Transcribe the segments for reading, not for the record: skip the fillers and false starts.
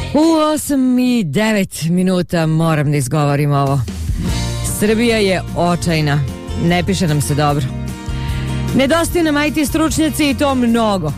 U 8:09 moram da izgovorim ovo. Srbija je očajna. Ne piše nam se dobro. Nedostaju nam IT stručnjaci i to mnogo.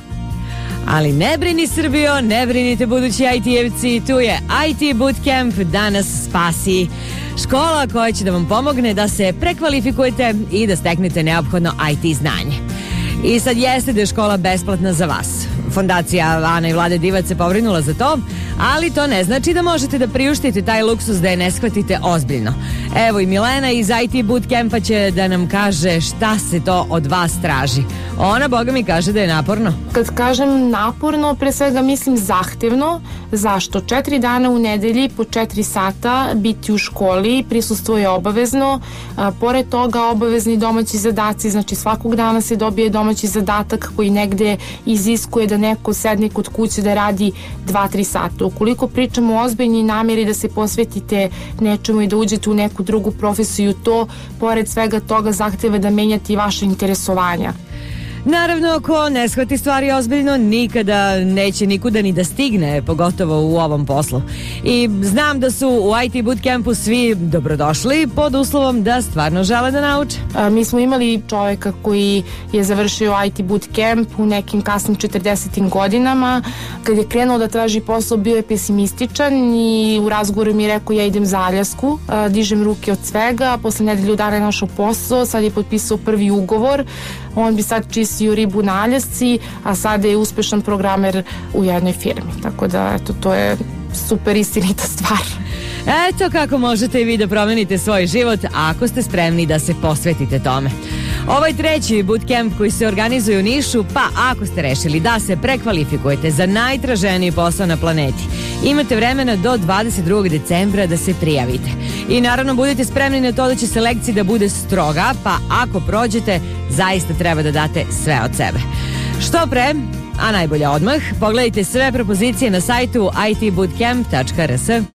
Ali ne brini Srbijo, ne brinite budući IT-evci, tu je IT Bootcamp da nas spasi. Škola koja će da vam pomogne da se prekvalifikujete i da steknete neophodno IT znanje. I sad jeste da je škola besplatna za vas. Fondacija Ana i Vlade Divac se pobrinula za to, ali to ne znači da možete da priuštite taj luksuz da je ne shvatite ozbiljno. Evo i Milena iz IT Bootcampa će da nam kaže šta se to od vas traži. Ona, boga mi, kaže da je naporno. Kad kažem naporno, pre svega mislim zahtevno. Zašto? 4 dana u nedelji po 4 sata biti u školi, prisustvo je obavezno. Pored toga obavezni domaći zadaci, znači svakog dana se dobije domaći zadatak koji negde iziskuje da neko sedne kod kuće da radi 2-3 sata. Ukoliko pričamo o ozbiljnoj namjeri da se posvetite nečemu i da uđete u neku drugu profesiju, to pored svega toga zahteva da menjate i vaše interesovanja. Naravno, ko ne shvati stvari ozbiljno, nikada neće nikuda ni da stigne, pogotovo u ovom poslu. I znam da su u IT Bootcampu svi dobrodošli pod uslovom da stvarno žele da nauče. Mi smo imali čoveka koji je završio IT Bootcamp u nekim kasnim 40. godinama. Kad je krenuo da traži posao, bio je pesimističan i u razgovoru mi je rekao ja idem za Aljasku, dižem ruke od svega, posle nedelju dana je našao posao, sad je potpisao prvi ugovor. On bi sad čistio ribu na Aljasci, a sada je uspešan programer u jednoj firmi. Tako da, eto, to je super istinita stvar. Eto kako možete i vi da promenite svoj život ako ste spremni da se posvetite tome. Ovaj treći bootcamp koji se organizuje u Nišu, pa ako ste rešili da se prekvalifikujete za najtraženiji posao na planeti, imate vremena do 22. decembra da se prijavite. I naravno budite spremni na to da će selekcija da bude stroga, pa ako prođete, zaista treba da date sve od sebe. Što pre, a najbolje odmah, pogledajte sve propozicije na sajtu itbootcamp.rs.